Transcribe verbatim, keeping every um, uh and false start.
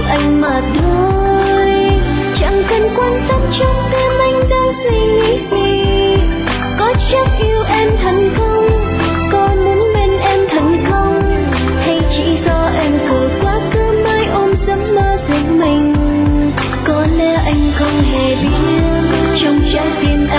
anh mà thôi. Chẳng cần quan tâm trong tim anh đang suy nghĩ gì. Có chắc yêu em thật không? Có muốn bên em thật không? Hay chỉ do em khờ quá cứ mãi ôm giấc mơ riêng mình? Có lẽ anh không hề biết trong trái tim em